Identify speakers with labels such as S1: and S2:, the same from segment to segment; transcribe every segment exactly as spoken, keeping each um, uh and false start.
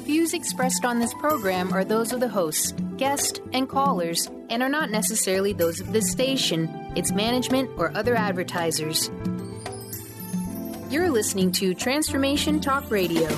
S1: views expressed on this program are those of the hosts, guests, and callers, and are not necessarily those of this station, its management, or other advertisers. You're listening to Transformation Talk Radio.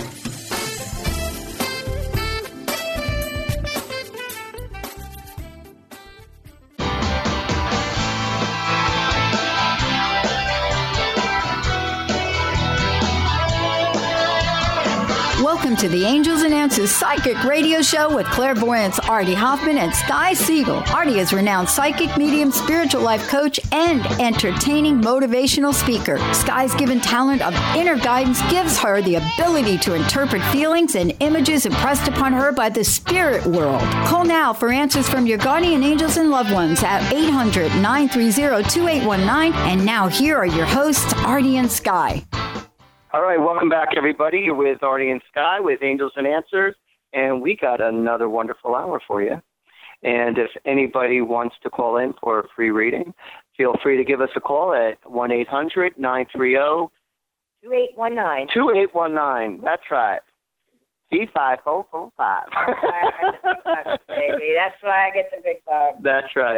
S2: Welcome to the Angels and Answers Psychic Radio Show with clairvoyants Artie Hoffman and Sky Siegel. Artie is a renowned psychic, medium, spiritual life coach, and entertaining motivational speaker. Sky's given talent of inner guidance gives her the ability to interpret feelings and images impressed upon her by the spirit world. Call now for answers from your guardian angels and loved ones at eight hundred, nine three zero, two eight one nine. And now here are your hosts, Artie and Sky.
S3: All right, welcome back, everybody. You're with Artie and Sky with Angels and Answers, and we got another wonderful hour for you. And if anybody wants to call in for a free reading, feel free to give us a call at one eight hundred, nine three zero,
S4: two eight one nine.
S3: two eight one nine. That's right. C five four four five.
S4: Baby, that's why I get the big dog.
S3: That's right.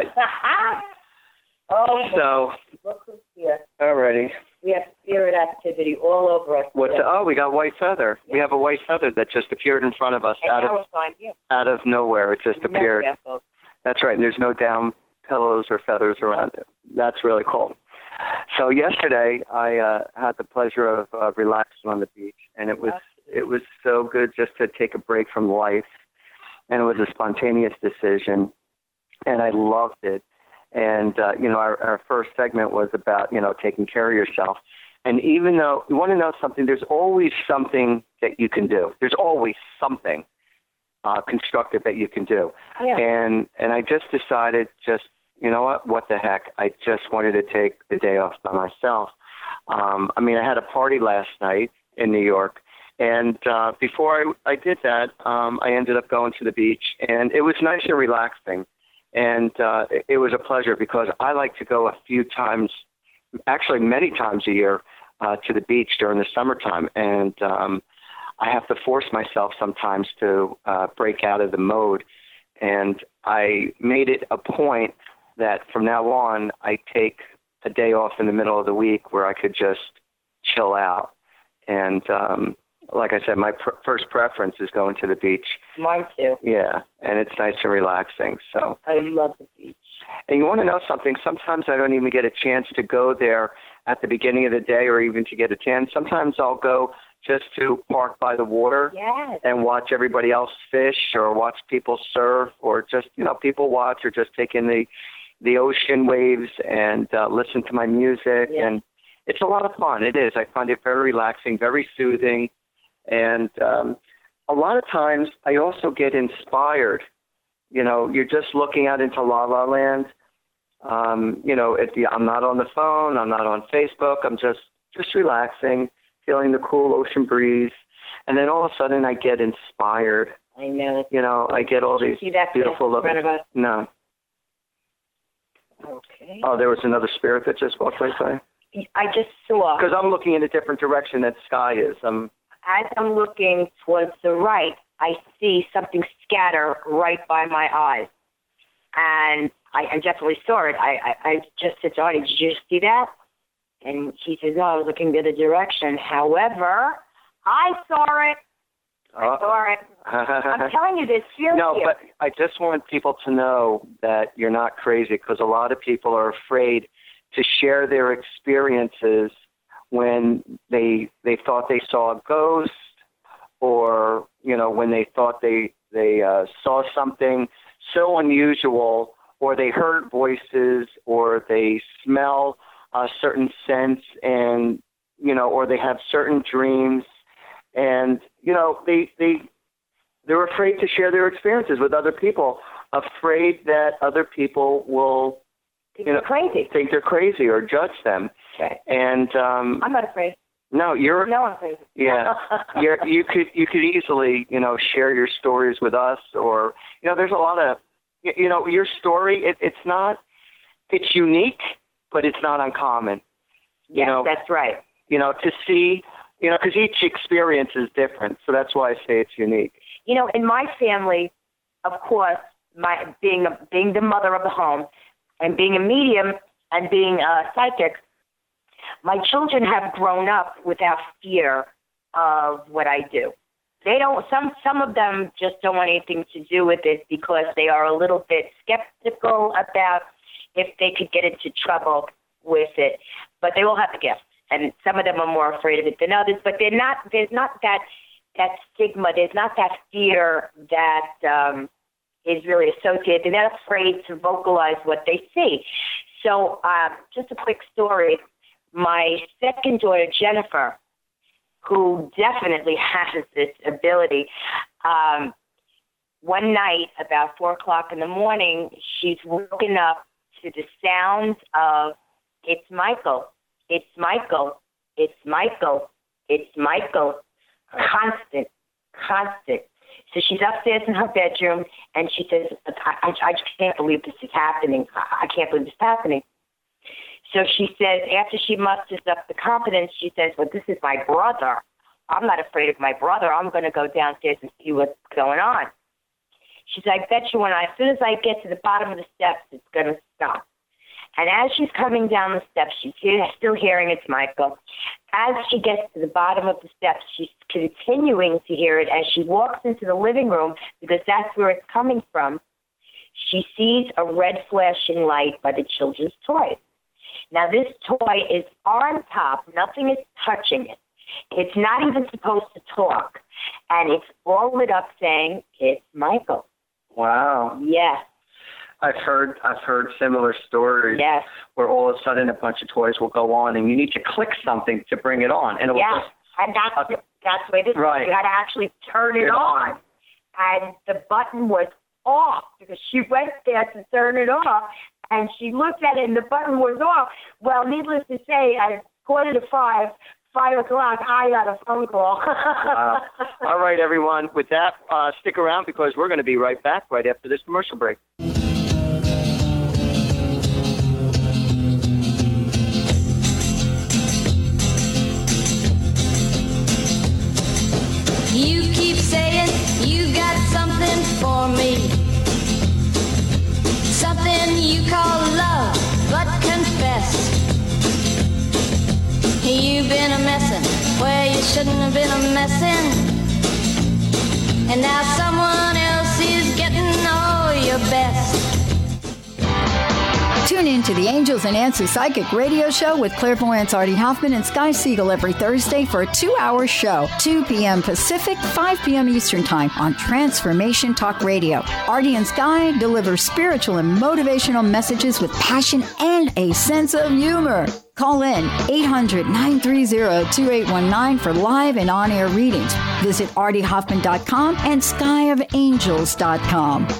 S4: Oh,
S3: so,
S4: look who's here.
S3: All righty.
S4: We have spirit activity all over us.
S3: What's the, oh, we got White Feather. Yeah. We have a White Feather that just appeared in front of us
S4: and
S3: out
S4: now
S3: of
S4: we'll find you.
S3: out of nowhere. It just appeared.
S4: No,
S3: That's right. And there's no down pillows or feathers around it. That's really cool. So yesterday I uh, had the pleasure of uh, relaxing on the beach, and it was it was so good just to take a break from life, and it was a spontaneous decision, and I loved it. And, uh, you know, our, our first segment was about, you know, taking care of yourself. And even though you want to know something, there's always something that you can do. There's always something uh, constructive that you can do.
S4: Yeah.
S3: And and I just decided just, you know what, what the heck? I just wanted to take the day off by myself. Um, I mean, I had a party last night in New York. And uh, before I, I did that, um, I ended up going to the beach. And it was nice and relaxing. And uh, it was a pleasure because I like to go a few times, actually many times a year, uh, to the beach during the summertime. And um, I have to force myself sometimes to uh, break out of the mode. And I made it a point that from now on, I take a day off in the middle of the week where I could just chill out. And um like I said, my pr- first preference is going to the beach.
S4: Mine too.
S3: Yeah, and it's nice and relaxing. So
S4: I love the beach.
S3: And you want to know something? Sometimes I don't even get a chance to go there at the beginning of the day or even to get a tan. Sometimes I'll go just to park by the water
S4: yes.
S3: and watch everybody else fish or watch people surf or just, you know, people watch or just take in the, the ocean waves and uh, listen to my music.
S4: Yes.
S3: And it's a lot of fun. It is. I find it very relaxing, very soothing. And um, a lot of times I also get inspired. You know, you're just looking out into La La Land. Um, you know, if the, I'm not on the phone, I'm not on Facebook. I'm just, just relaxing, feeling the cool ocean breeze. And then all of a sudden I get inspired.
S4: I know.
S3: You know, I get all
S4: Did you
S3: these
S4: see that
S3: beautiful
S4: in front of us?
S3: No.
S4: Okay.
S3: Oh, there was another spirit that just walked right by?
S4: I just saw.
S3: Because I'm looking in a different direction that Sky is. I'm
S4: As I'm looking towards the right, I see something scatter right by my eyes. And I, I definitely saw it. I, I, I just said to Artie, did you see that? And he says, no, I was looking the other direction. However, I saw it. I
S3: uh,
S4: saw it. I'm telling you, there's fear
S3: No,
S4: here.
S3: but I just want people to know that you're not crazy because a lot of people are afraid to share their experiences when they they thought they saw a ghost, or you know when they thought they they uh, saw something so unusual, or they heard voices, or they smell a certain scents, and you know, or they have certain dreams, and you know they they they're afraid to share their experiences with other people, afraid that other people will. You know,
S4: crazy.
S3: think they're crazy or judge them.
S4: Okay.
S3: And um,
S4: I'm not afraid.
S3: no, you're
S4: No, I'm crazy.
S3: yeah. you're, you could you could easily you know share your stories with us, or you know there's a lot of you know your story. It, it's not it's unique, but it's not uncommon. You
S4: Yes,
S3: know,
S4: that's right.
S3: You know, to see You know, because each experience is different, so that's why I say it's unique.
S4: You know, in my family, of course, my being a, being the mother of the home, and being a medium and being a psychic, my children have grown up without fear of what I do. They don't. Some some of them just don't want anything to do with it because they are a little bit skeptical about if they could get into trouble with it. But they all have the gift. And some of them are more afraid of it than others, but they're not. There's not that that stigma. There's not that fear that um, is really associated. They're not afraid to vocalize what they see. So, uh, just a quick story. My second daughter, Jennifer, who definitely has this ability, um, one night about four o'clock in the morning, she's woken up to the sounds of "It's Michael." It's Michael, it's Michael, it's Michael, constant, constant. So she's upstairs in her bedroom, and she says, I, I just can't believe this is happening. I can't believe this is happening. So she says, after she musters up the confidence, she says, well, this is my brother. I'm not afraid of my brother. I'm going to go downstairs and see what's going on. She said, I bet you when I, as soon as I get to the bottom of the steps, it's going to stop. And as she's coming down the steps, she's still hearing it's Michael. As she gets to the bottom of the steps, she's continuing to hear it. As she walks into the living room, because that's where it's coming from, she sees a red flashing light by the children's toys. Now, this toy is on top. Nothing is touching it. It's not even supposed to talk. And it's all lit up saying, it's Michael.
S3: Wow.
S4: Yes.
S3: I've heard I've heard similar stories
S4: yes.
S3: where all of a sudden a bunch of toys will go on and you need to click something to bring it on. And it will
S4: yes,
S3: just,
S4: and that's,
S3: okay.
S4: that's the way it is.
S3: Right.
S4: You got to actually turn it, it on. on. And the button was off because she went there to turn it off, and she looked at it and the button was off. Well, needless to say, at quarter to five, five o'clock, I got a phone call.
S3: Wow. All right, everyone. With that, uh, stick around because we're going to be right back right after this commercial break.
S5: You keep saying you got something for me, something you call love, but confess you've been a messin' where you shouldn't have been a messin', and now someone else is getting all your best.
S2: Tune in to the Angels and Answers Psychic Radio Show with clairvoyants Artie Hoffman and Sky Siegel every Thursday for a two-hour show, two p.m. Pacific, five p.m. Eastern Time on Transformation Talk Radio. Artie and Sky deliver spiritual and motivational messages with passion and a sense of humor. Call in eight hundred, nine three zero, two eight one nine for live and on-air readings. Visit artie hoffman dot com and sky of angels dot com.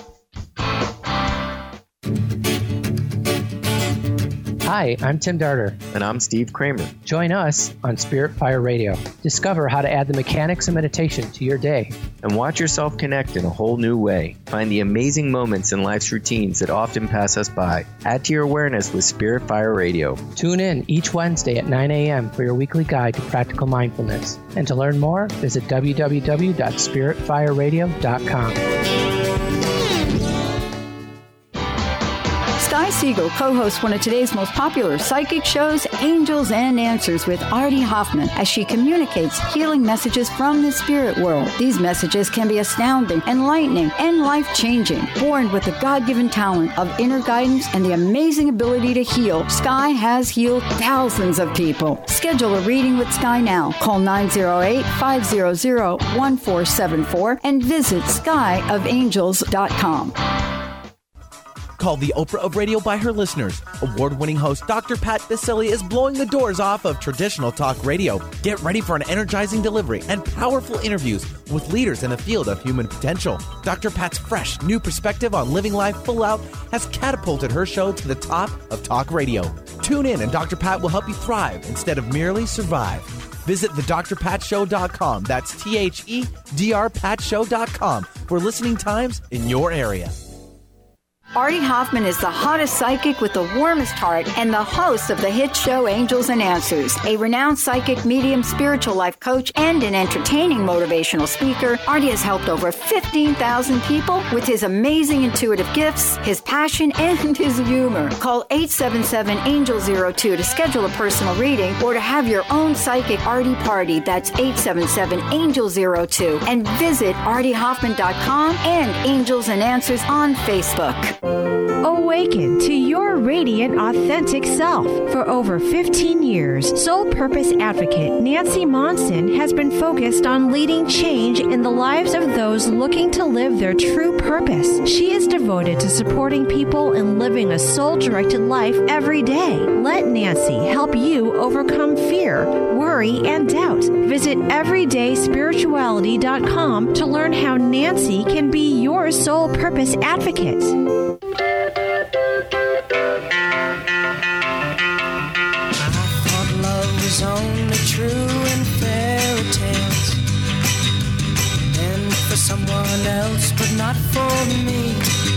S6: Hi, I'm Tim Darter.
S7: And I'm Steve Kramer.
S6: Join us on Spirit Fire Radio. Discover how to add the mechanics of meditation to your day.
S7: And watch yourself connect in a whole new way. Find the amazing moments in life's routines that often pass us by. Add to your awareness with Spirit Fire Radio.
S6: Tune in each Wednesday at nine a.m. for your weekly guide to practical mindfulness. And to learn more, visit w w w dot spirit fire radio dot com.
S2: Sky Siegel co-hosts one of today's most popular psychic shows, Angels and Answers with Artie Hoffman, as she communicates healing messages from the spirit world. These messages can be astounding, enlightening, and life-changing. Born with the God-given talent of inner guidance and the amazing ability to heal, Sky has healed thousands of people. Schedule a reading with Sky now. Call nine zero eight, five zero zero, one four seven four and visit sky of angels dot com.
S8: Called the Oprah of Radio by her listeners, award-winning host Doctor Pat Baccili is blowing the doors off of traditional talk radio. Get ready for an energizing delivery and powerful interviews with leaders in the field of human potential. Doctor Pat's fresh, new perspective on living life full out has catapulted her show to the top of talk radio. Tune in and Doctor Pat will help you thrive instead of merely survive. Visit the dr pat show dot com. That's T H E D R pat show dot com for listening times in your area.
S2: Artie Hoffman is the hottest psychic with the warmest heart and the host of the hit show Angels and Answers. A renowned psychic, medium, spiritual life coach, and an entertaining motivational speaker, Artie has helped over fifteen thousand people with his amazing intuitive gifts, his passion, and his humor. Call eight seven seven, A N G E L zero two to schedule a personal reading or to have your own psychic Artie party. That's eight seven seven, A N G E L zero two. And visit artie hoffman dot com and Angels and Answers on Facebook.
S9: Awaken to your radiant, authentic self. For over fifteen years, Soul Purpose Advocate Nancy Monson has been focused on leading change in the lives of those looking to live their true purpose. She is devoted to supporting people in living a soul-directed life every day. Let Nancy help you overcome fear, worry, and doubt. Visit everyday spirituality dot com to learn how Nancy can be your soul purpose advocate.
S10: Only true in fairy tales, and for someone else, but not for me.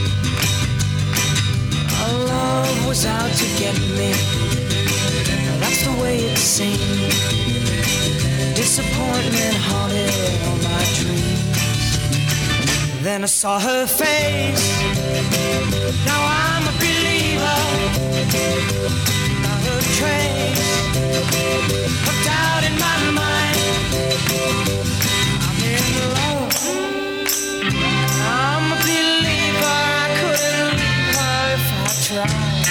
S10: Our love was out to get me, that's the way it seemed. Disappointment haunted all my dreams. Then I saw her face, now I'm a believer. Not a trace of doubt in my mind. I'm in love, I'm a believer. I couldn't leave her if I tried.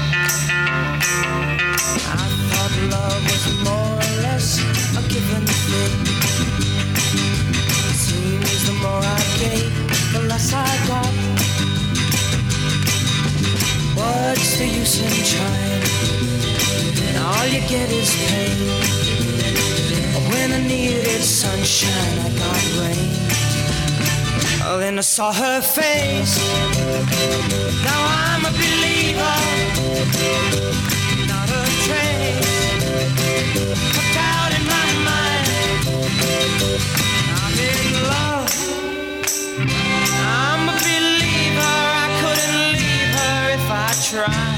S10: I thought love was more or less a given thing. It seems the more I gave, the less I got. What's the use in trying? All you get is pain. When I needed sunshine, I got rain. Oh, then I saw her face. Now I'm a believer. Not a trace of doubt in my mind. I'm in love, I'm a believer. I couldn't leave her if I tried.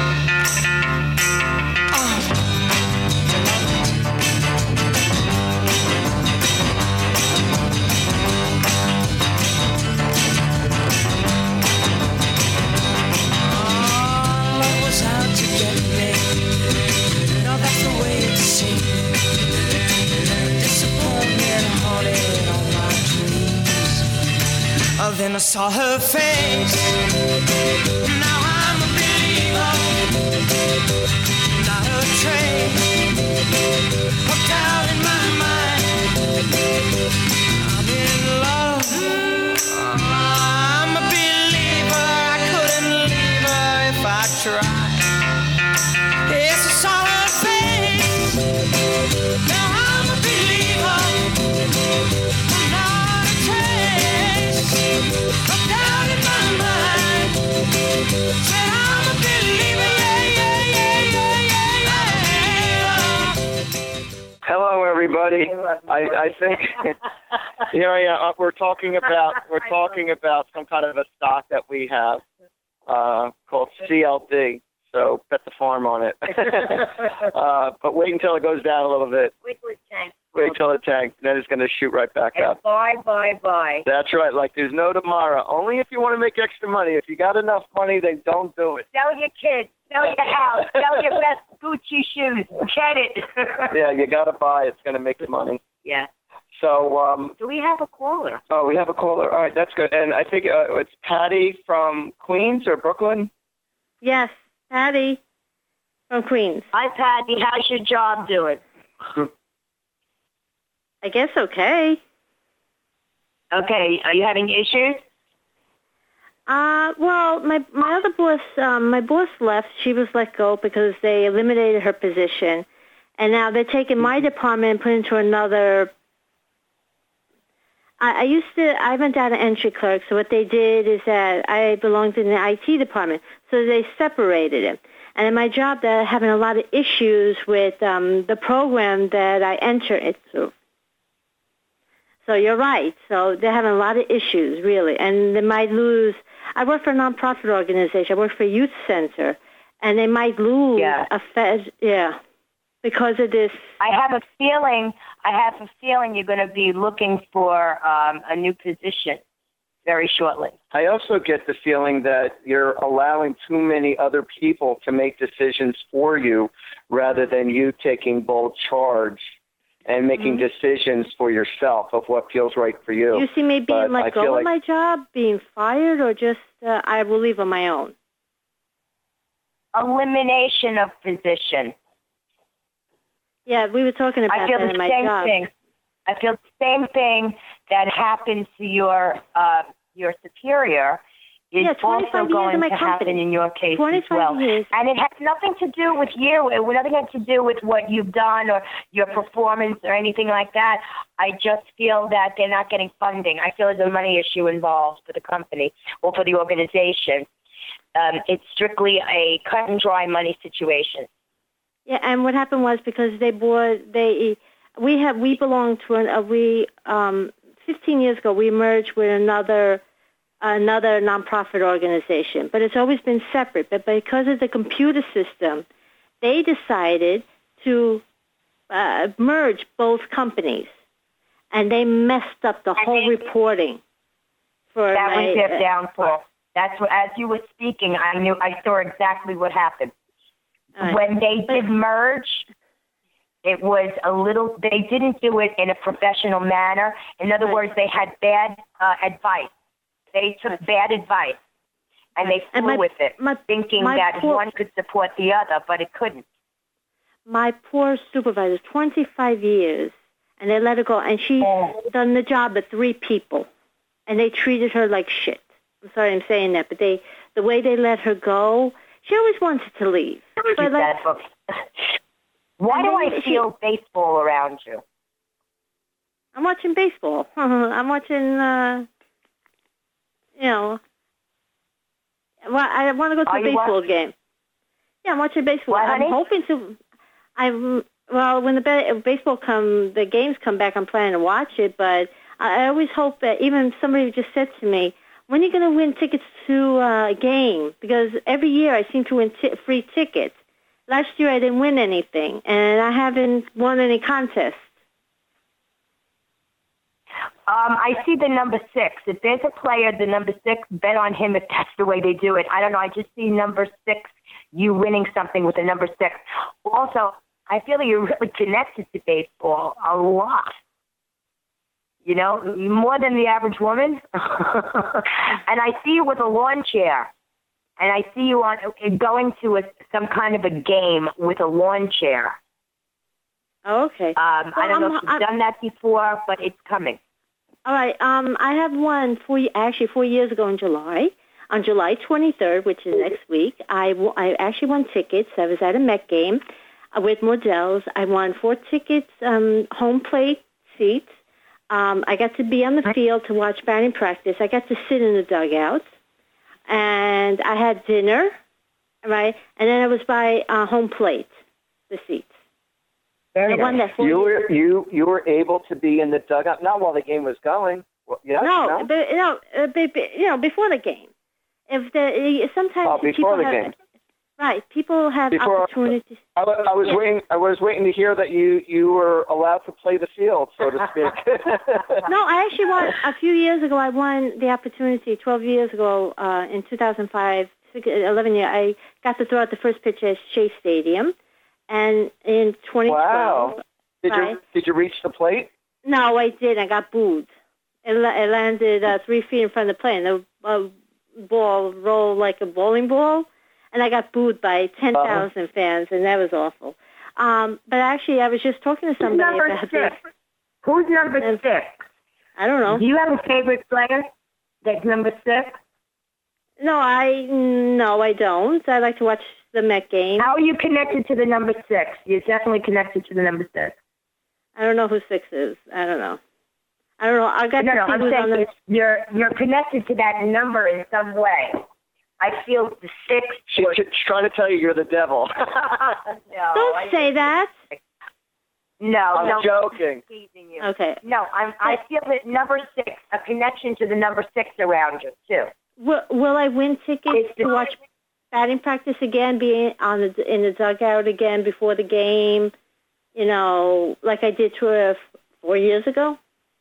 S10: Oh, then I saw her face. Now I'm a believer. Not a trace of doubt in my mind. I'm in love. I'm a believer. I couldn't leave her if I tried. Yes, I saw her face. Now I'm a believer. Not a trace of doubt in my mind. Said I'm a believer, yeah, yeah, yeah, yeah, yeah.
S3: Hello, everybody. I, I think here I am. We're talking about we're talking about some kind of a stock that we have uh, called C L D. So bet the farm on it. uh, but wait until it goes down a little bit.
S4: Wait till it tanks.
S3: Wait till it tanks. Then it's going to shoot right back
S4: and
S3: up.
S4: Bye, bye, bye.
S3: That's right. Like there's no tomorrow. Only if you want to make extra money. If you got enough money, then don't do it.
S4: Sell your kids. Sell your house. Sell your best Gucci shoes. Get it.
S3: Yeah, you got to buy. It's going to make you money.
S4: Yeah.
S3: So, um,
S4: do we have a caller?
S3: Oh, we have a caller. All right, that's good. And I think uh, it's Patty from Queens or Brooklyn?
S11: Yes, Patty from Queens.
S4: Hi, Patty. How's your job doing?
S11: I guess okay.
S4: Okay. Are you having issues?
S11: Uh, well, my my other boss, um, my boss left. She was let go because they eliminated her position, and now they're taking my department and put into another. I, I used to. I'm a data entry clerk, so what they did is that I belonged in the I T department, so they separated it. And in my job, they're having a lot of issues with um, the program that I enter into. So you're right. So they're having a lot of issues, really, and they might lose. I work for a nonprofit organization. I work for a youth center, and they might lose
S4: Yeah.
S11: a fed, yeah, because of this.
S4: I have a feeling. I have a feeling you're going to be looking for um, a new position very shortly.
S3: I also get the feeling that you're allowing too many other people to make decisions for you rather than you taking bold charge and making
S11: Mm-hmm.
S3: decisions for yourself of what feels right for you.
S11: You see me being
S3: But I
S11: let
S3: feel
S11: go
S3: like
S11: of my job, being fired, or just uh, I will leave on my own?
S4: Elimination of position.
S11: Yeah, we were talking about
S4: I feel
S11: that
S4: the
S11: in my
S4: same
S11: job.
S4: thing. I feel the same thing that happened to your uh, your superior is
S11: Yeah,
S4: also
S11: twenty-five years
S4: going
S11: in my
S4: to happen
S11: company.
S4: in your case as
S11: twenty-five
S4: well.
S11: years.
S4: And it has nothing to do with you. It has nothing to do with what you've done or your performance or anything like that. I just feel that they're not getting funding. I feel there's a money issue involved for the company or for the organization. Um, it's strictly a cut and dry money situation.
S11: Yeah, and what happened was because they bought they we have we belong to an uh, we um fifteen years ago we merged with another another nonprofit organization, but it's always been separate. But because of the computer system, they decided to uh, merge both companies, and they messed up the whole reporting. For
S4: That
S11: my,
S4: was their
S11: uh,
S4: downfall. That's what, as you were speaking, I knew, I saw exactly what happened.
S11: Right.
S4: When they did merge, it was a little, they didn't do it in a professional manner. In other
S11: Right.
S4: words, they had bad uh, advice. They took bad advice, and they flew
S11: And my-
S4: with it,
S11: my-
S4: thinking
S11: my
S4: that
S11: poor-
S4: one could support the other, but it couldn't.
S11: my poor supervisor, twenty-five years, and they let her go, and she done the job of three people, and they treated her like shit. I'm sorry I'm saying that, but they the way they let her go, she always wanted to leave. But like,
S4: That book. Why
S11: And
S4: do
S11: then
S4: I
S11: she-
S4: feel baseball around you?
S11: I'm watching baseball. I'm watching, uh, you know, well, I want to go to
S4: Are
S11: a
S4: you
S11: baseball
S4: watch-
S11: game. Yeah, I'm watching baseball.
S4: What,
S11: I'm
S4: honey?
S11: hoping to. I'm well when the ba- baseball come, the games come back. I'm planning to watch it, but I, I always hope that even somebody just said to me, "When are you going to win tickets to uh, a game?" Because every year I seem to win t- free tickets. Last year I didn't win anything, and I haven't won any contests.
S4: Um, I see the number six. If there's a player, the number six, bet on him if that's the way they do it. I don't know. I just see number six, you winning something with the number six. Also, I feel that you're really connected to baseball a lot. You know, more than the average woman. And I see you with a lawn chair. And I see you on going to a, some kind of a game with a lawn chair.
S11: Oh, okay.
S4: Um, I
S11: Well,
S4: don't know
S11: I'm-
S4: if you've
S11: I'm-
S4: done that before, but it's coming.
S11: All right. Um, I have one four, actually four years ago in July. On July twenty-third, which is next week, I, w- I actually won tickets. I was at a Met game uh, with Models. I won four tickets, um, home plate seats. Um, I got to be on the field to watch batting practice. I got to sit in the dugouts. And I had dinner, right? And then I was by uh, home plate, the seats.
S4: Very
S11: The one
S4: nice.
S11: that four
S3: You
S11: years-
S3: were you you were able to be in the dugout, not while the game was going. Well, yes,
S11: No,
S3: no?
S11: but you know, uh, be- be- you know, before the game. If the sometimes
S3: Oh, before
S11: people
S3: the
S11: have,
S3: game.
S11: right? People have
S3: Before-
S11: opportunities.
S3: I, wa- I was
S11: Yeah.
S3: waiting. I was waiting to hear that you you were allowed to play the field, so to speak.
S11: No, I actually won a few years ago. I won the opportunity twelve years ago uh, in two thousand five, eleven years. I got to throw out the first pitch at Shea Stadium, and in twenty twelve.
S3: Wow. Did
S11: right?
S3: you did you reach the plate?
S11: No, I did. I got booed. It, la- it landed uh, three feet in front of the plane. The uh, ball rolled like a bowling ball, and I got booed by ten thousand uh-huh. fans, and that was awful. Um, but actually, I was just talking to somebody
S4: number
S11: about
S4: six?
S11: this.
S4: Who's number
S11: And-
S4: six?
S11: I don't know.
S4: Do you have a favorite player that's number six?
S11: No, I no, I don't. I like to watch the Met game.
S4: How are you connected to the number six? You're definitely connected to the number six.
S11: I don't know who six is. I don't know. I don't know. I got
S4: No,
S11: to
S4: no,
S11: see
S4: I'm
S11: who's on
S4: saying
S11: the.
S4: you're you're connected to that number in some way. I feel the six.
S3: She's trying to tell you you're the devil.
S4: No,
S11: Don't
S4: I-
S11: say that.
S4: No,
S3: I'm
S4: no.
S3: joking.
S4: Teasing you.
S11: Okay.
S4: No, I'm, I feel that number six, a connection to the number six around you, too.
S11: Will, will I win tickets
S4: It's
S11: to watch batting practice again, be on the, in the dugout again before the game, you know, like I did to her four years ago?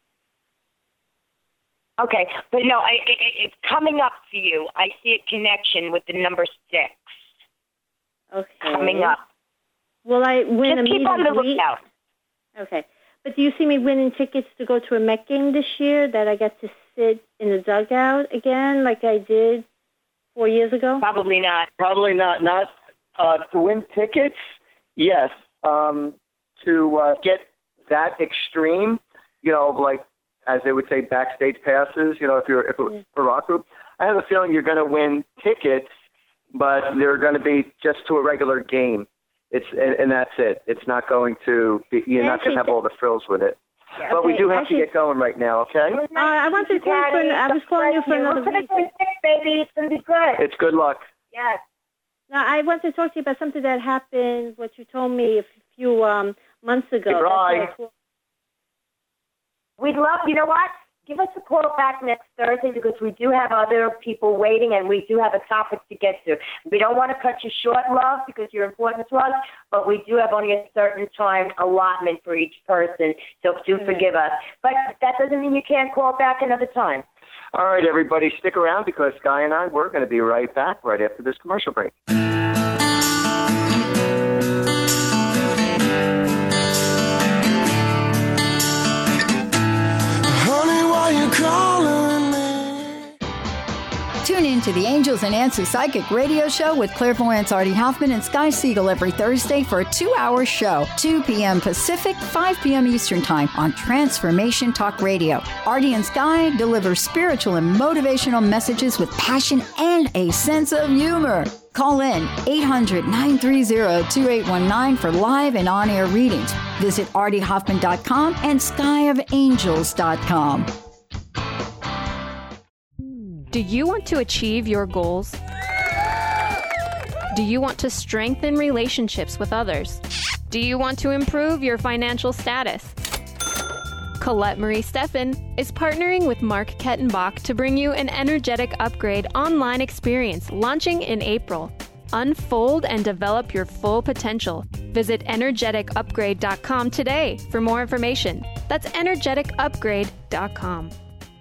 S4: Okay, but no, I, it, it's coming up for you. I see a connection with the number six.
S11: Okay.
S4: Coming up.
S11: Will I win
S4: Just
S11: a
S4: keep on the
S11: meet and greet?
S4: lookout.
S11: Okay. But do you see me winning tickets to go to a Met game this year that I get to sit in the dugout again like I did four years ago?
S4: Probably not.
S3: Probably not. Not uh, to win tickets, yes. Um, to uh, get that extreme, you know, like as they would say, backstage passes. You know, if you're if it was a rock group, I have a feeling you're going to win tickets, but they're going to be just to a regular game. It's and, and that's it. It's not going to be, you're not going to have all the frills with it.
S4: Yeah.
S3: But we
S11: Okay,
S3: do have
S11: actually-
S3: to get going right now, okay?
S11: Uh, I wanted to call you for, I was calling you for another
S4: We're going to
S11: reason.
S4: six, baby. It's going to be good.
S3: It's good luck.
S4: Yes.
S11: Now, I want to talk to you about something that happened, what you told me a few um, months ago.
S3: Hey, Bri.
S11: That's why I
S4: We'd love, you know what? Give us a call back next Thursday because we do have other people waiting and we do have a topic to get to. We don't want to cut you short, love, because you're important to us, but we do have only a certain time allotment for each person, so do forgive us. But that doesn't mean you can't call back another time.
S3: All right, everybody, stick around because Guy and I, we're going to be right back right after this commercial break.
S2: Tune in to the Angels and Answers Psychic Radio Show with clairvoyants Artie Hoffman and Sky Siegel every Thursday for a two-hour show, two p.m. Pacific, five p.m. Eastern Time on Transformation Talk Radio. Artie and Sky deliver spiritual and motivational messages with passion and a sense of humor. Call in eight hundred, nine three zero, two eight one nine for live and on-air readings. Visit artie hoffman dot com and sky of angels dot com.
S12: Do you want to achieve your goals? Do you want to strengthen relationships with others? Do you want to improve your financial status? Colette Marie Steffen is partnering with Mark Kettenbach to bring you an energetic upgrade online experience launching in April. Unfold and develop your full potential. Visit energetic upgrade dot com today for more information. That's energetic upgrade dot com.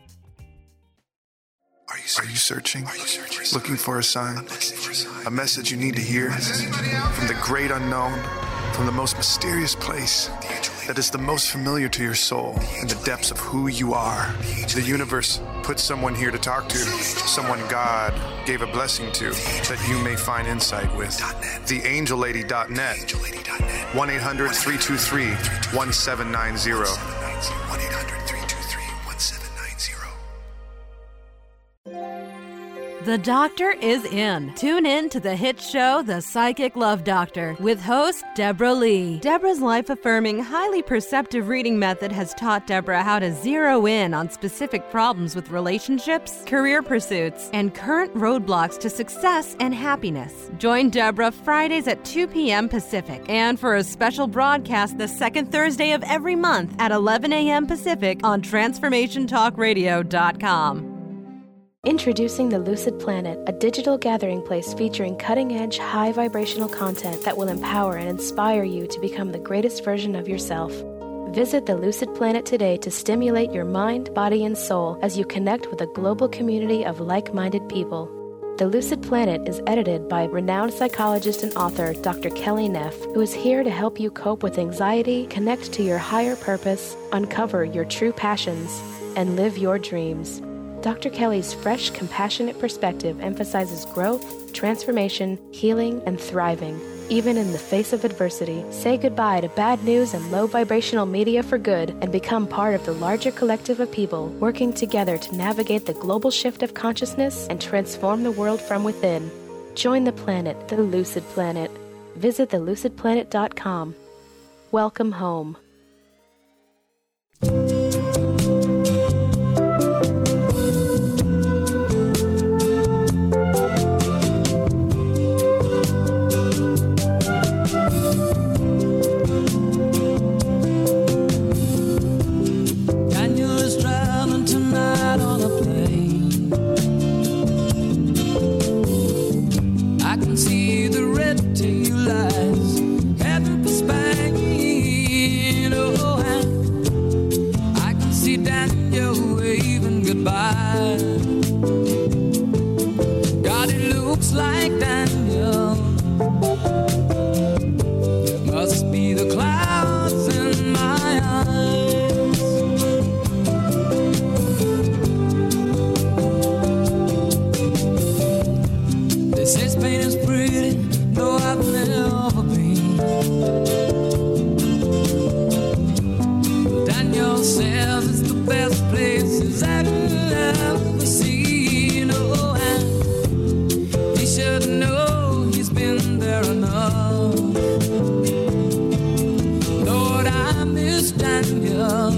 S13: Are you, are you searching? Are you searching? Looking for a sign? A message you need to hear? From the great unknown, from the most mysterious place that is the most familiar to your soul in the depths of who you are. The universe put someone here to talk to, someone God gave a blessing to, that you may find insight with. the angel lady dot net. one eight hundred, three two three, one seven nine zero. one eight hundred, three two three, one seven nine zero.
S14: The Doctor is in. Tune in to the hit show, The Psychic Love Doctor, with host Deborah Lee. Deborah's life-affirming, highly perceptive reading method has taught Deborah how to zero in on specific problems with relationships, career pursuits, and current roadblocks to success and happiness. Join Deborah Fridays at two p.m. Pacific, and for a special broadcast the second Thursday of every month at eleven a.m. Pacific on transformation talk radio dot com.
S15: Introducing the Lucid Planet, a digital gathering place featuring cutting-edge, high-vibrational content that will empower and inspire you to become the greatest version of yourself. Visit the Lucid Planet today to stimulate your mind, body, and soul as you connect with a global community of like-minded people. The Lucid Planet is edited by renowned psychologist and author Doctor Kelly Neff, who is here to help you cope with anxiety, connect to your higher purpose, uncover your true passions, and live your dreams. Doctor Kelly's fresh, compassionate perspective emphasizes growth, transformation, healing, and thriving, even in the face of adversity. Say goodbye to bad news and low vibrational media for good and become part of the larger collective of people working together to navigate the global shift of consciousness and transform the world from within. Join the planet, the Lucid Planet. Visit the lucid planet dot com. Welcome home.
S10: side. God, it looks like Daniel. Must be the clouds in my eyes. They say Spain is pretty, though I've never been. Daniel says it's the best places I've ever seen. Oh, and he should know he's been there enough. Lord, I miss Daniel.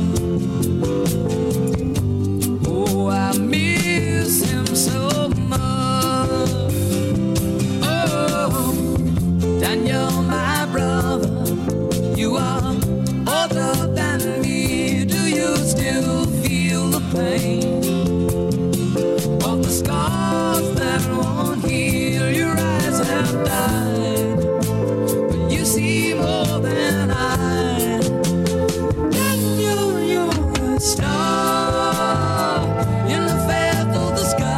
S10: Oh, I miss him so much. Oh, Daniel, my brother, you are older than me. Do you still feel the pain of the scars that won't heal? Your eyes have died, but you see more than I. Daniel, you're a star in the faith of the sky.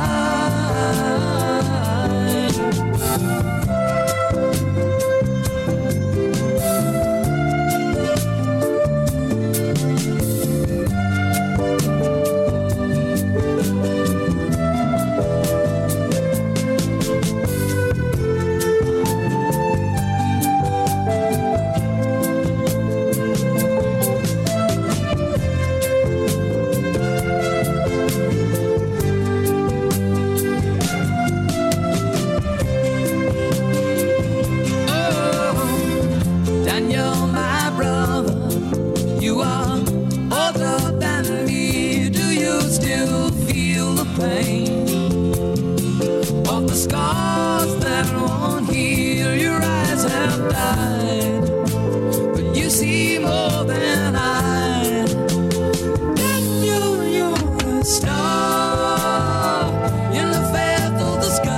S10: Daniel, my brother, you are older than me. Do you still feel the pain of the scars that won't heal? Your eyes have died, but you see more than I. Daniel, you're a star in the faith of the sky.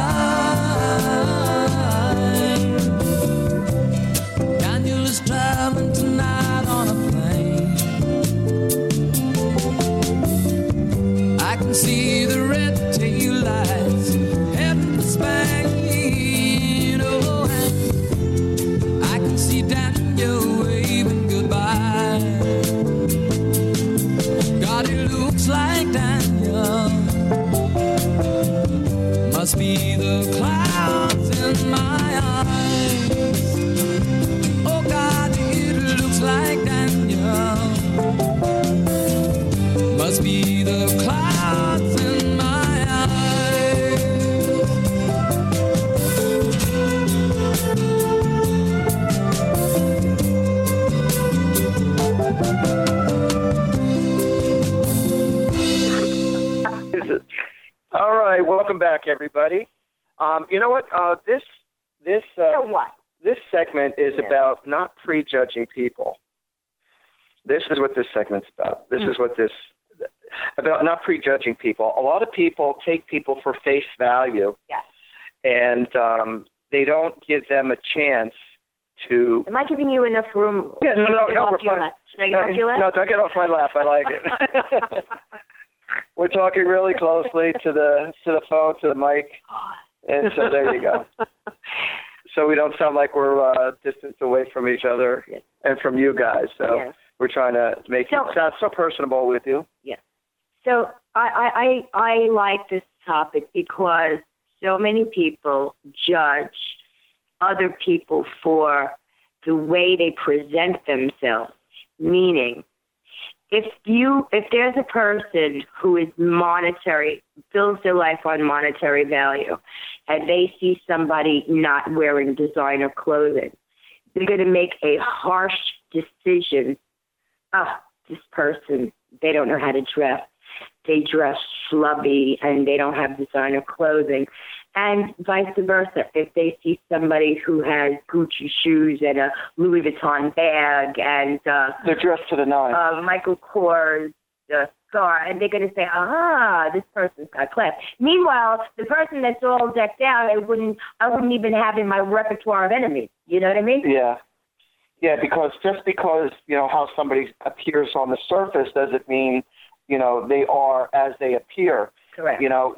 S10: Daniel is traveling tonight on a plane. I can see the red tail lights heading for Spain. Oh, and I can see Daniel waving goodbye. God, it looks like Daniel. Must be the clouds in my eyes. Oh God, it looks like Daniel. Must be the clouds in my eyes.
S3: All right, welcome back, everybody. Um, you know what? Uh, this this uh,
S4: what?
S3: This segment is
S4: Yeah.
S3: about not prejudging people. This is what this segment's about. This
S4: Mm.
S3: is what this about not prejudging people. A lot of people take people for face value,
S4: Yes.
S3: and um, they don't give them a chance to.
S4: Am I giving you enough room?
S3: Yeah, no, no,
S4: to get
S3: no,
S4: off
S3: we're
S4: your
S3: fine.
S4: lap? Should I get off your lap?
S3: No, don't get off my lap. I like it. We're talking really closely to the to the phone, to the mic, and so there you go. So we don't sound like we're uh, distance away from each other
S4: Yes.
S3: and from you guys. So
S4: Yes.
S3: we're trying to make
S4: So-
S3: it sound so personable with you.
S4: Yes. So I, I, I, I like this topic because so many people judge other people for the way they present themselves. Meaning, if you if there's a person who is monetary, builds their life on monetary value, and they see somebody not wearing designer clothing, they're going to make a harsh decision. Oh, this person, they don't know how to dress. They dress schlubby and they don't have designer clothing. And vice versa. If they see somebody who has Gucci shoes and a Louis Vuitton bag and uh,
S3: they're dressed to the nines.
S4: Uh, Michael Kors uh, scar, and they're going to say, "Ah, this person's got class." Meanwhile, the person that's all decked out, I wouldn't, I wouldn't even have in my repertoire of enemies. You know what I mean?
S3: Yeah. Yeah, because just because, you know, how somebody appears on the surface doesn't mean, you know, they are as they appear.
S4: Correct.
S3: You know,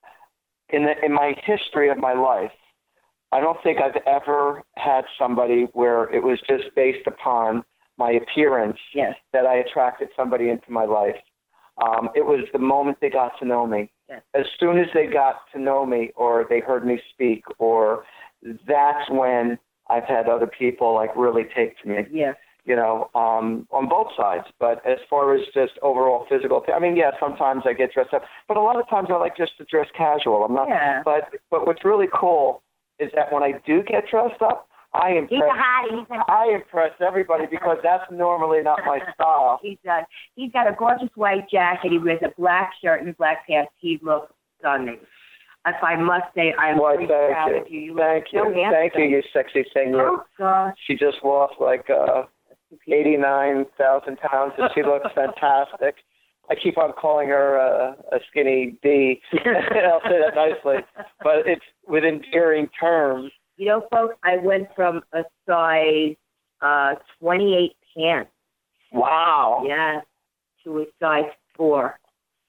S3: in the in my history of my life, I don't think I've ever had somebody where it was just based upon my appearance
S4: yes.
S3: that I attracted somebody into my life. Um, it was the moment they got to know me.
S4: Yes.
S3: As soon as they got to know me or they heard me speak, or that's when I've had other people like really take to me.
S4: Yeah.
S3: You know, um, on both sides. But as far as just overall physical, I mean, yeah, sometimes I get dressed up, but a lot of times I like just to dress casual. I'm not.
S4: Yeah.
S3: But but what's really cool is that when I do get dressed up, I impress.
S4: He's a hottie. He's a hottie.
S3: I impress everybody because that's normally not my style.
S4: He's uh, he's got a gorgeous white jacket. He wears a black shirt and black pants. He looks stunning. If I must say, I'm
S3: Why,
S4: very
S3: thank
S4: proud
S3: you.
S4: of you. You
S3: Thank you.
S4: look so
S3: Thank you,
S4: handsome.
S3: you sexy thing.
S4: Oh, gosh.
S3: She just lost like uh, eighty-nine thousand pounds, and she looks fantastic. I keep on calling her uh, a skinny D. I'll say that nicely, but it's with endearing terms.
S4: You know, folks, I went from a size uh, twenty-eight pants.
S3: Wow.
S4: Yeah, to a size four.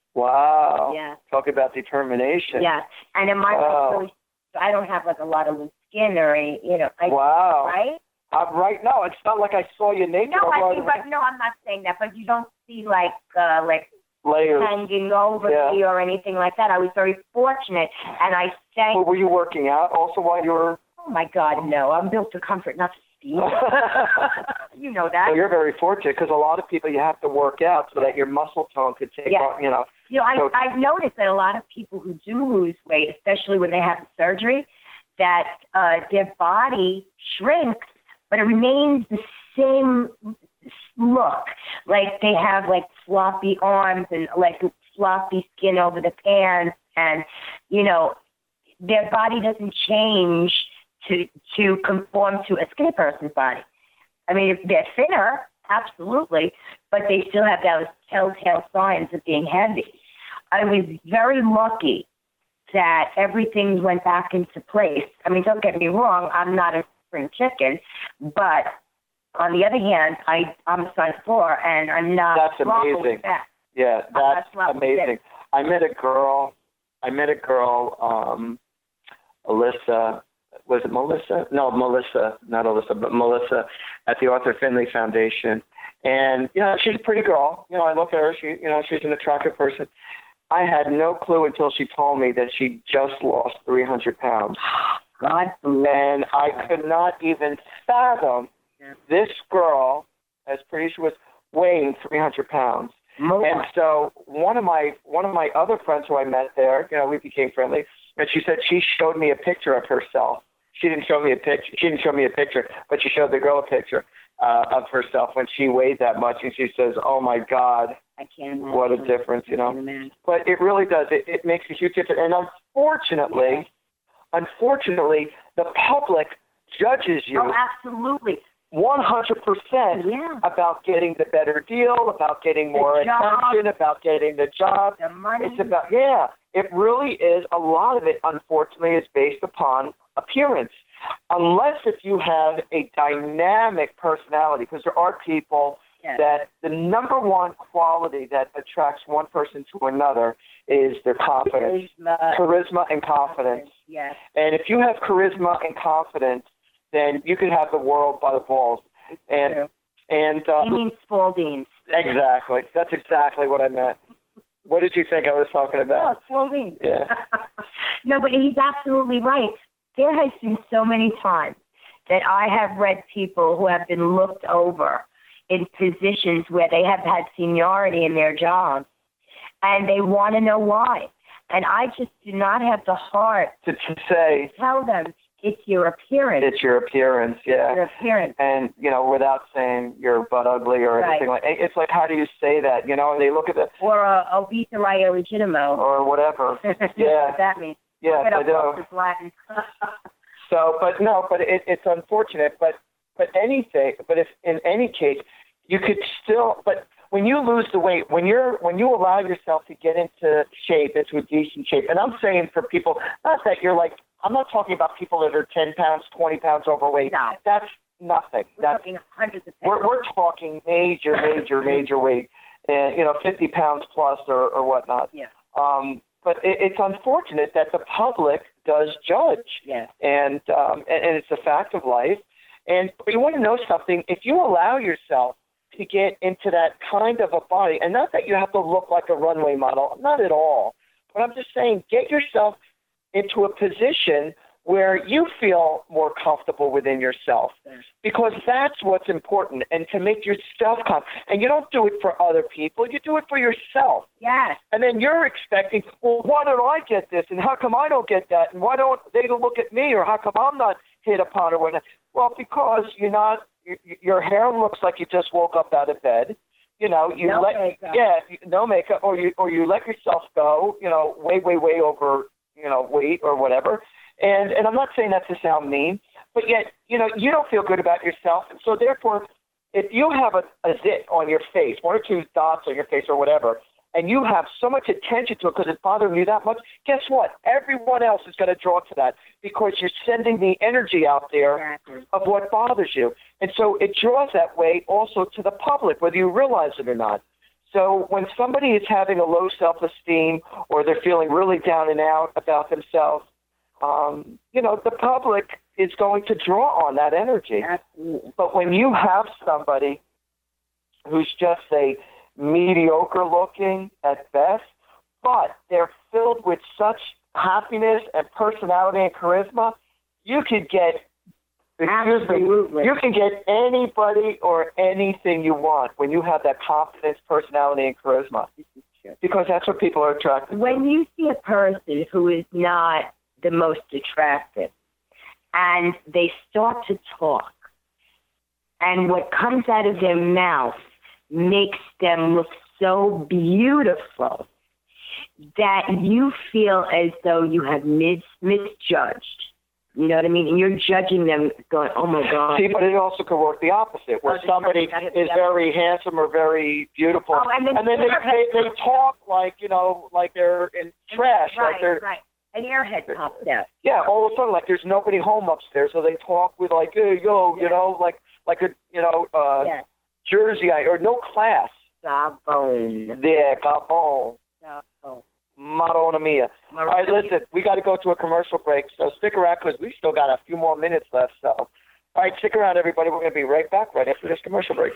S3: Wow.
S4: Yeah.
S3: Talk about determination.
S4: Yeah, and in my
S3: Wow.
S4: really, I don't have like a lot of loose skin or any, you know. I,
S3: Wow.
S4: Right?
S3: Uh, right now, it's not like I saw you naked.
S4: No, I
S3: right
S4: think, but no, I'm not saying that. But you don't see like uh, like
S3: layers
S4: hanging over
S3: Yeah.
S4: me or anything like that. I was very fortunate, and I sang.
S3: Well, were you working out also while you were?
S4: Oh my God, no! I'm built for comfort, not for speed. You know that.
S3: Well, you're very fortunate because a lot of people you have to work out so that your muscle tone could take
S4: Yeah.
S3: off. You know.
S4: You know, I,
S3: So-
S4: I've noticed that a lot of people who do lose weight, especially when they have surgery, that uh, their body shrinks, but it remains the same look. Like they have like floppy arms and like floppy skin over the pants, and you know, their body doesn't change to to conform to a skinny person's body. I mean, if they're thinner, absolutely, but they still have those telltale signs of being heavy. I was very lucky that everything went back into place. I mean, don't get me wrong, I'm not a spring chicken, but on the other hand, I, I'm a size four, and I'm not
S3: That's
S4: wrong
S3: amazing.
S4: with that.
S3: Yeah,
S4: I'm not
S3: that's
S4: wrong with
S3: amazing.
S4: it.
S3: I met a girl. I met a girl, um, Alyssa. Was it Melissa? No, Melissa, not Alyssa, but Melissa at the Arthur Finley Foundation. And, you know, she's a pretty girl. You know, I look at her, she, you know, she's an attractive person. I had no clue until she told me that she just lost three hundred pounds.
S4: God.
S3: And I could not even fathom
S4: Yeah.
S3: this girl, as pretty as she was, weighing three hundred pounds.
S4: More.
S3: And so one of my one of my other friends who I met there, you know, we became friendly, and she said she showed me a picture of herself. She didn't show me a picture. She didn't show me a picture, but she showed the girl a picture uh, of herself when she weighed that much, and she says, "Oh my God,
S4: I can't imagine.
S3: what a difference!" You know.
S4: Imagine.
S3: But it really does. It, it makes a huge difference. And unfortunately, unfortunately, the public judges you.
S4: Oh, absolutely.
S3: one hundred percent
S4: Yeah.
S3: about getting the better deal, about getting more
S4: The job.
S3: attention, about getting the job.
S4: The money.
S3: It's about, yeah, it really is. A lot of it, unfortunately, is based upon appearance. Unless if you have a dynamic personality, because there are people
S4: Yes.
S3: that the number one quality that attracts one person to another is their confidence.
S4: Charisma.
S3: Charisma and confidence.
S4: Yes.
S3: And if you have charisma and confidence, then you can have the world by the balls. And
S4: True.
S3: and uh,
S4: You mean Spalding.
S3: exactly, that's exactly what I meant. What did you think I was talking
S4: Oh,
S3: about?
S4: Spalding.
S3: Yeah.
S4: No, but he's absolutely right. There has been so many times that I have read people who have been looked over in positions where they have had seniority in their jobs, and they want to know why. And I just do not have the heart
S3: To, to say
S4: to tell them it's your appearance.
S3: it's your appearance, yeah.
S4: Your appearance.
S3: And, you know, without saying you're butt ugly or
S4: Right.
S3: anything like it's like, how do you say that? You know, and they look at the,
S4: Or a obese illegitimate.
S3: or whatever. Yeah.
S4: What that means.
S3: Yes,
S4: Look it
S3: I
S4: up,
S3: do.
S4: folks, it's Latin.
S3: So, but no, but it, it's unfortunate. But but anything, but if in any case, you could still. But when you lose the weight, when you're when you allow yourself to get into shape, into a decent shape, and I'm saying for people, not that you're like, I'm not talking about people that are ten pounds, twenty pounds overweight.
S4: No.
S3: That's nothing.
S4: We're
S3: That's
S4: talking hundreds of
S3: we're we're talking major, major, major weight, and you know, fifty pounds plus or or whatnot.
S4: Yeah.
S3: Um, but it, it's unfortunate that the public does judge.
S4: Yeah.
S3: And, um, and, and it's a fact of life. And you want to know something? If you allow yourself to get into that kind of a body, and not that you have to look like a runway model, not at all, but I'm just saying get yourself into a position where you feel more comfortable within yourself, because that's what's important, and to make yourself comfortable. And you don't do it for other people, you do it for yourself.
S4: Yes.
S3: And then you're expecting, well, why don't I get this, and how come I don't get that, and why don't they look at me, or how come I'm not hit upon, or whatnot? Well, because you're not, your hair looks like you just woke up out of bed. You know, you
S4: no
S3: let,
S4: makeup.
S3: yeah, no makeup, or you, or you let yourself go, you know, way, way, way over, you know, weight or whatever. And and I'm not saying that to sound mean, but yet, you know, you don't feel good about yourself. And so therefore, if you have a, a zit on your face, one or two dots on your face or whatever, and you have so much attention to it because it's bothering you that much, guess what? Everyone else is going to draw to that because you're sending the energy out there exactly. of what bothers you. And so it draws that way also to the public, whether you realize it or not. So when somebody is having a low self-esteem or they're feeling really down and out about themselves, Um, you know, the public is going to draw on that energy.
S4: Absolutely.
S3: But when you have somebody who's just a mediocre looking at best, but they're filled with such happiness and personality and charisma, you could get, excuse
S4: Absolutely.
S3: me, you can get anybody or anything you want when you have that confidence, personality, and charisma. Because that's what people are attracted to.
S4: When you see a person who is not the most attractive, and they start to talk, and what comes out of their mouth makes them look so beautiful that you feel as though you have mis- misjudged. You know what I mean? And you're judging them going, oh, my God.
S3: See, but it also could work the opposite, where
S4: Oh,
S3: somebody
S4: that's-
S3: is very handsome or very beautiful,
S4: Oh, and then
S3: and then they, they,
S4: they're-
S3: they talk like, you know, like they're in trash.
S4: Right,
S3: like they're,
S4: right. An airhead pops out.
S3: Yeah, all of a sudden, like there's nobody home upstairs, so they talk with like, hey, yo, you know, like like a, you know, uh,
S4: Yes.
S3: Jersey, or no class.
S4: Gabon.
S3: Yeah, Gabon.
S4: Gabon.
S3: Madonna mia. All right, listen, we got to go to a commercial break, so stick around because we still got a few more minutes left. So, all right, stick around, everybody. We're going to be right back right after this commercial break.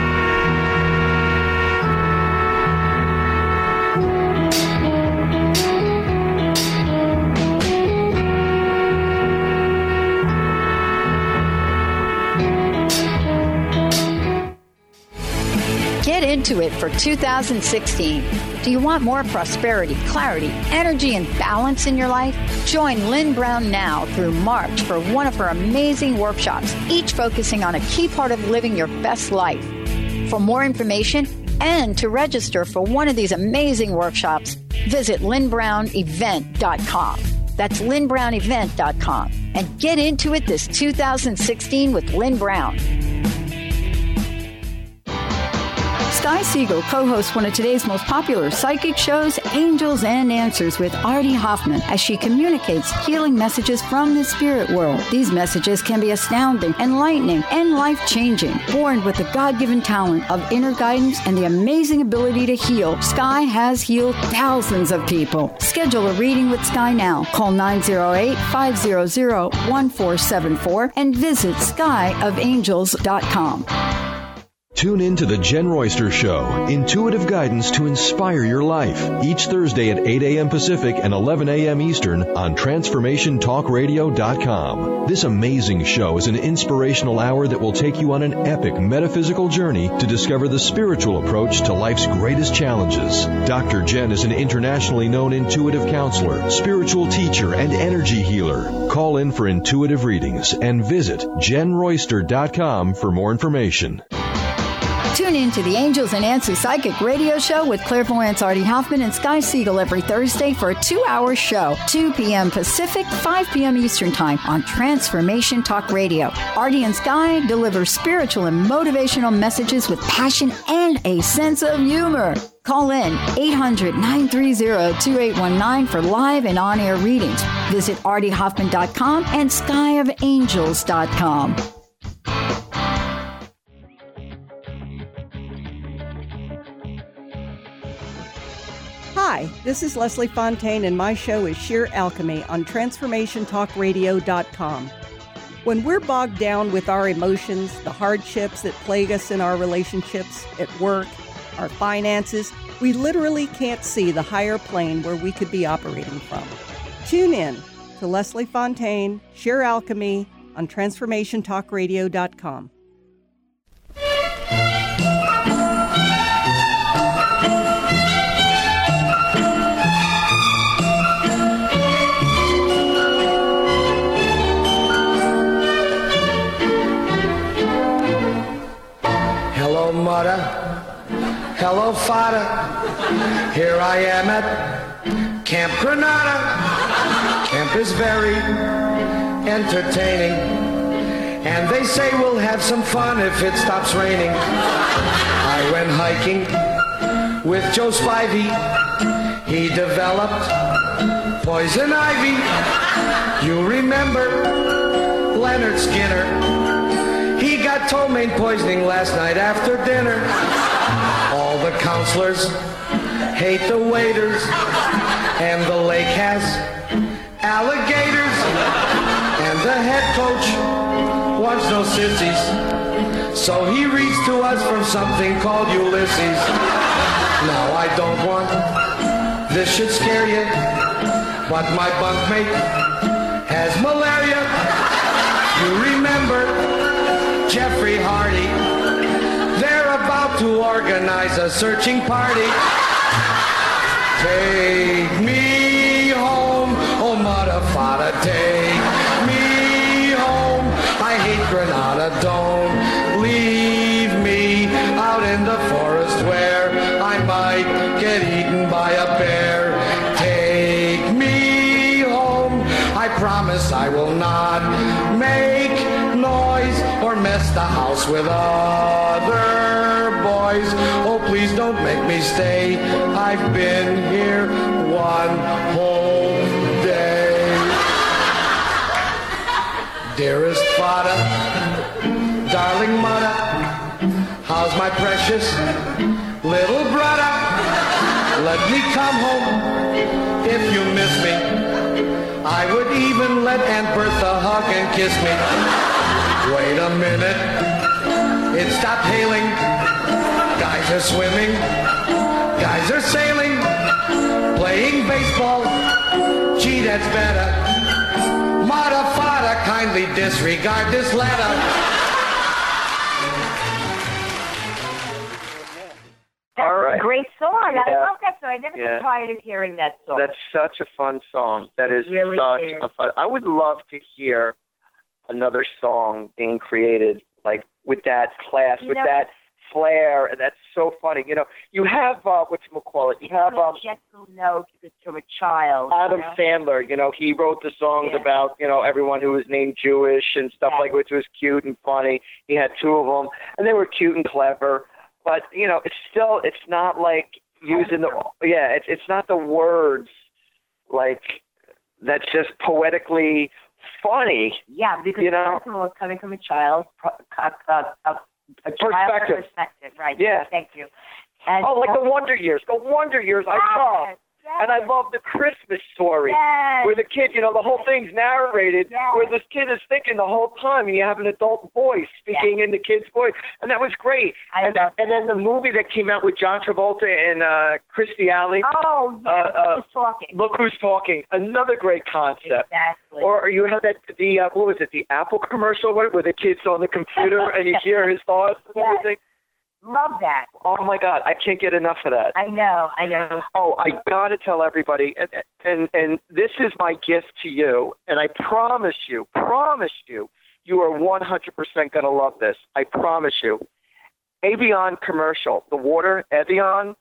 S2: Get into it for two thousand sixteen. Do you want more prosperity, clarity, energy, and balance in your life? Join Lynn Brown now through March for one of her amazing workshops, each focusing on a key part of living your best life. For more information and to register for one of these amazing workshops, visit lynn brown event dot com. That's lynn brown event dot com. And get into it this two thousand sixteen with Lynn Brown. Sky Siegel co-hosts one of today's most popular psychic shows, Angels and Answers with Artie Hoffman, as she communicates healing messages from the spirit world. These messages can be astounding, enlightening, and life-changing. Born with the God-given talent of inner guidance and the amazing ability to heal, Sky has healed thousands of people. Schedule a reading with Sky now. Call nine oh eight, five hundred, one four seven four and visit sky of angels dot com.
S16: Tune in to the Jen Royster Show, intuitive guidance to inspire your life, each Thursday at eight a.m. Pacific and eleven a.m. Eastern on transformation talk radio dot com. This amazing show is an inspirational hour that will take you on an epic metaphysical journey to discover the spiritual approach to life's greatest challenges. Doctor Jen is an internationally known intuitive counselor, spiritual teacher, and energy healer. Call in for intuitive readings and visit jen royster dot com for more information.
S2: Tune in to the Angels and Answers Psychic Radio Show with clairvoyants Artie Hoffman and Sky Siegel every Thursday for a two-hour show, two p.m. Pacific, five p.m. Eastern Time on Transformation Talk Radio. Artie and Sky deliver spiritual and motivational messages with passion and a sense of humor. Call in eight hundred, nine three zero, two eight one nine for live and on-air readings. Visit artie hoffman dot com and sky of angels dot com.
S17: Hi, Hi, this is Leslie Fontaine, and my show is Sheer Alchemy on transformation talk radio dot com. When we're bogged down with our emotions, the hardships that plague us in our relationships, at work, our finances, we literally can't see the higher plane where we could be operating from. Tune in to Leslie Fontaine, Sheer Alchemy on transformation talk radio dot com.
S18: Hello, mother. Hello, father. Here I am at Camp Granada. Camp is very entertaining, and they say we'll have some fun if it stops raining. I went hiking with Joe Spivey. He developed poison ivy. You remember Leonard Skinner? He got ptomaine poisoning last night after dinner. All the counselors hate the waiters, and the lake has alligators, and the head coach wants no sissies, so he reads to us from something called Ulysses. Now I don't want this should scare you, but my bunkmate has malaria. You remember Jeffrey Hardy? They're about to organize a searching party. Take me home, oh mother, father, take me home. I hate Granada, don't leave me out in the forest where I might get eaten by a bear. Take me home, I promise I will not make noise or mess the house with other boys. Oh, please don't make me stay. I've been here one whole day. Dearest father, darling mother, how's my precious little brother? Let me come home if you miss me. I would even let Aunt Bertha hug and kiss me. Wait a minute, it stopped hailing. Guys are swimming, guys are sailing, playing baseball. Gee, that's better. Mother, father, kindly disregard this letter.
S3: All right.
S4: Great song.
S3: Yeah.
S4: I love that song. I never
S3: Yeah.
S4: get tired of hearing that song.
S3: That's such a fun song. That is
S4: Really
S3: such
S4: is.
S3: a fun. I would love to hear another song being created, like with that class,
S4: You
S3: with
S4: know-
S3: that flair, and that's so funny. You know, you have uh, what you call it. You have um,
S4: gentle note to, to a child.
S3: Adam
S4: you know?
S3: Sandler. You know, he wrote the songs
S4: Yeah.
S3: about you know everyone who was named Jewish and stuff
S4: Yeah.
S3: like, which was cute and funny. He had two of them, and they were cute and clever. But you know, it's still it's not like using the yeah. It's it's not the words like that's just poetically funny.
S4: Yeah, because
S3: you know,
S4: first of all, it's coming from a child, pro- uh, uh, uh, a child's
S3: Perspective.
S4: perspective, right?
S3: Yeah.
S4: Thank you. And
S3: oh, like the Wonder Years. The Wonder Years I saw.
S4: Yes,
S3: And I love the Christmas story
S4: Yes.
S3: where the kid, you know, the whole thing's narrated
S4: Yes.
S3: where this kid is thinking the whole time and you have an adult voice speaking in the kid's voice. And that was great.
S4: I
S3: and,
S4: love
S3: and then the movie that came out with John Travolta and uh, Christy Alley.
S4: Oh, yes,
S3: uh, uh,
S4: who's talking?
S3: Look Who's Talking. Another great concept.
S4: Exactly.
S3: Or you have that, the, uh, what was it, the Apple commercial where where the kid's on the computer and you hear his thoughts and
S4: Yes.
S3: everything.
S4: Love that.
S3: Oh, my God. I can't get enough of that.
S4: I know, I know.
S3: Oh, I got to tell everybody, and, and and this is my gift to you, and I promise you, promise you, you are one hundred percent going to love this. I promise you. Evian commercial, the water, Evian,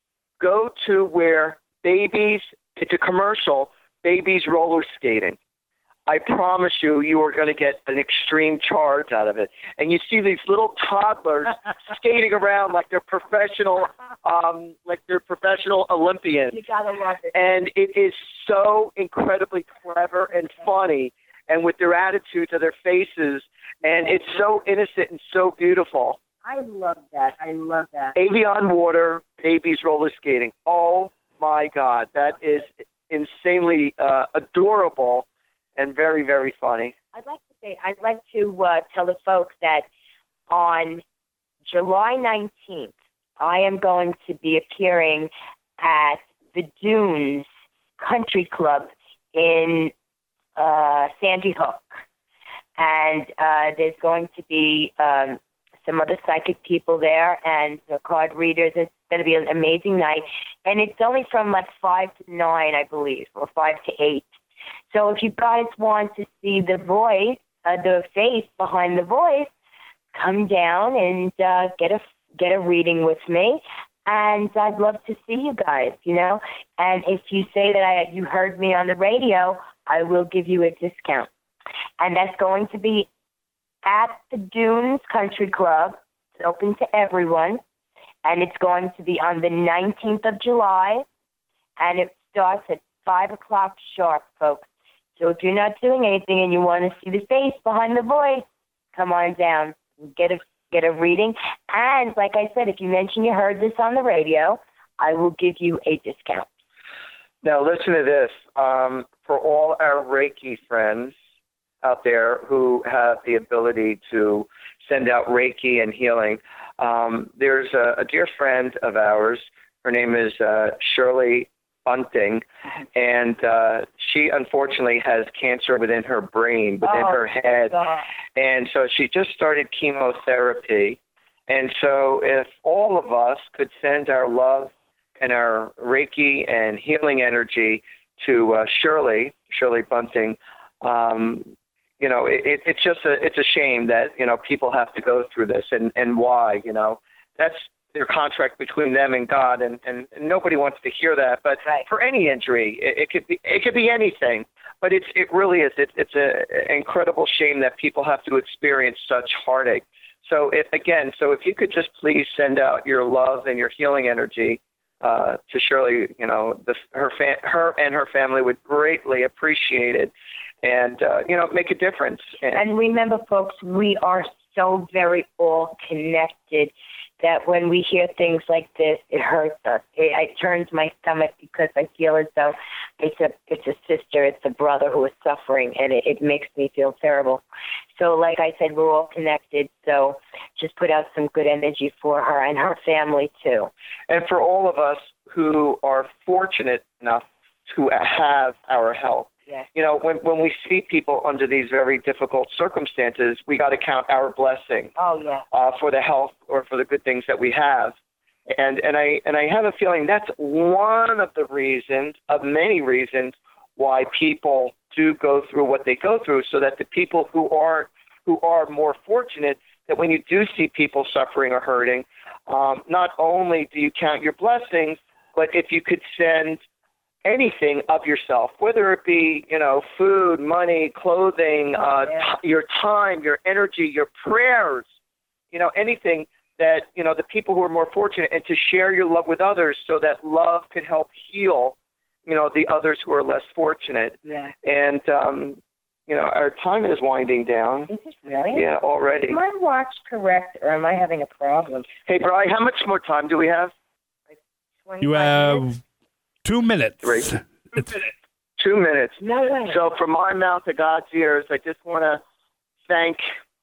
S3: go to where babies, it's a commercial, babies roller skating. I promise you, you are going to get an extreme charge out of it. And you see these little toddlers skating around like they're professional, um, like they're professional Olympians.
S4: You gotta love it.
S3: And it is so incredibly clever and funny, and with their attitudes of their faces, and it's so innocent and so beautiful.
S4: I love that. I love that.
S3: Evian water, babies roller skating. Oh my God, that is insanely uh, adorable and very, very funny.
S4: I'd like to say, I'd like to uh, tell the folks that on July nineteenth, I am going to be appearing at the Dunes Country Club in uh, Sandy Hook. And uh, there's going to be um, some other psychic people there and the card readers. It's going to be an amazing night. And it's only from like five to nine, I believe, or five to eight. So if you guys want to see the voice, uh, the face behind the voice, come down and uh, get a get a reading with me. And I'd love to see you guys, you know. And if you say that I, you heard me on the radio, I will give you a discount. And that's going to be at the Dunes Country Club. It's open to everyone. And it's going to be on the nineteenth of July. And it starts at five o'clock sharp, folks. So if you're not doing anything and you want to see the face behind the voice, come on down. Get a get a reading. And like I said, if you mention you heard this on the radio, I will give you a discount.
S3: Now, listen to this. Um, for all our Reiki friends out there who have the ability to send out Reiki and healing, um, there's a, a dear friend of ours. Her name is uh, Shirley Bunting, and uh, she unfortunately has cancer within her brain, within
S4: oh,
S3: her head,
S4: God.
S3: And so she just started chemotherapy. And so if all of us could send our love and our Reiki and healing energy to uh, Shirley, Shirley Bunting, um, you know, it, it's just a it's a shame that, you know, people have to go through this, and, and why, you know. That's their contract between them and God, and, and, and nobody wants to hear that. But right. For any injury, it, it could be it could be anything. But it's it really is it, it's a, an incredible shame that people have to experience such heartache. So it, again, so if you could just please send out your love and your healing energy uh, to Shirley, you know, the, her fa- her and her family would greatly appreciate it, and uh, you know, make a difference. And,
S4: and remember, folks, we are so very all connected that when we hear things like this, it hurts us. It, it turns my stomach because I feel as though it's a it's a sister, it's a brother who is suffering, and it, it makes me feel terrible. So like I said, we're all connected, so just put out some good energy for her and her family too.
S3: And for all of us who are fortunate enough to have our health.
S4: Yeah.
S3: You know, when when we see people under these very difficult circumstances, we got to count our blessing.
S4: Oh yeah.
S3: Uh, for the health or for the good things that we have, and and I and I have a feeling that's one of the reasons, of many reasons, why people do go through what they go through, so that the people who are who are more fortunate, that when you do see people suffering or hurting, um, not only do you count your blessings, but if you could send anything of yourself, whether it be, you know, food, money, clothing, uh, t- your time, your energy, your prayers, you know, anything that, you know, the people who are more fortunate, and to share your love with others so that love can help heal, you know, the others who are less fortunate.
S4: Yeah.
S3: And, um, you know, our time is winding down.
S4: Is it really?
S3: Yeah, already.
S4: Is my watch correct, or am I having a problem?
S3: Hey, Brian, how much more time do we have?
S4: Like
S19: you have...
S4: minutes?
S19: Two minutes.
S3: Three.
S19: It's,
S3: Two minutes.
S4: No way.
S3: So from my mouth to God's ears, I just want to thank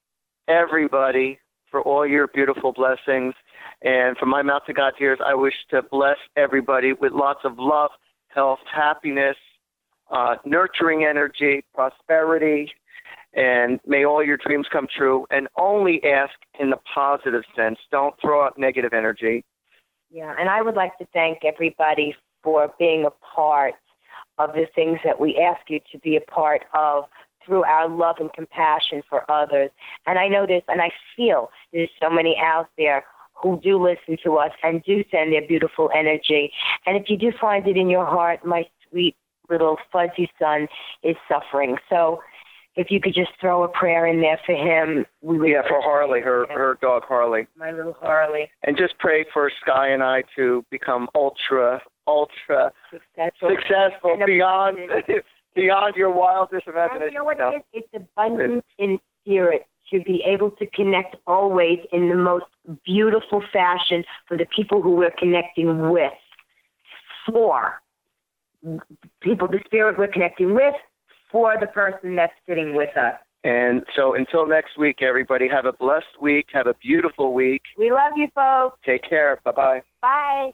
S3: everybody for all your beautiful blessings. And from my mouth to God's ears, I wish to bless everybody with lots of love, health, happiness, uh, nurturing energy, prosperity, and may all your dreams come true. And only ask in the positive sense. Don't throw out negative energy.
S4: Yeah, and I would like to thank everybody for being a part of the things that we ask you to be a part of through our love and compassion for others. And I know this, and I feel there's so many out there who do listen to us and do send their beautiful energy. And if you do find it in your heart, my sweet little fuzzy son is suffering. So if you could just throw a prayer in there for him. We would
S3: yeah, for Harley, her, her dog Harley.
S4: My little Harley.
S3: And just pray for Sky and I to become ultra, ultra
S4: successful,
S3: successful beyond beyond your wildest imagination.
S4: And you know what it is? It's abundance in spirit to be able to connect always in the most beautiful fashion for the people who we're connecting with. for people, the spirit we're connecting with, for the person that's sitting with us.
S3: And so until next week, everybody, have a blessed week. Have a beautiful week.
S4: We love you, folks.
S3: Take care. Bye-bye.
S4: Bye.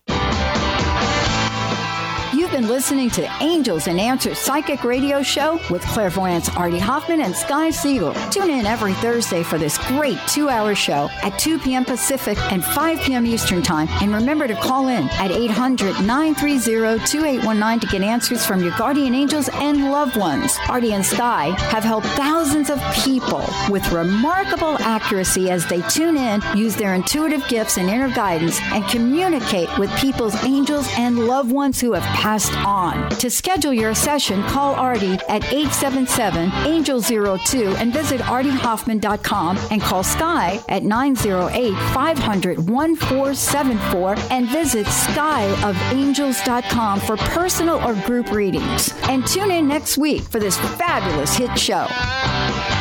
S2: You've been listening to Angels and Answers Psychic Radio Show with clairvoyants Artie Hoffman and Sky Siegel. Tune in every Thursday for this great two-hour show at two p.m. Pacific and five p.m. Eastern Time. And remember to call in at eight hundred, nine three zero, two eight one nine to get answers from your guardian angels and loved ones. Artie and Sky have helped thousands of people with remarkable accuracy as they tune in, use their intuitive gifts and inner guidance, and communicate with people's angels and loved ones who have passed on. To schedule your session, call Artie at eight seven seven, angel zero two and visit artie hoffman dot com, and call Sky at nine zero eight, five hundred, one four seven four and visit sky of angels dot com for personal or group readings. And tune in next week for this fabulous hit show.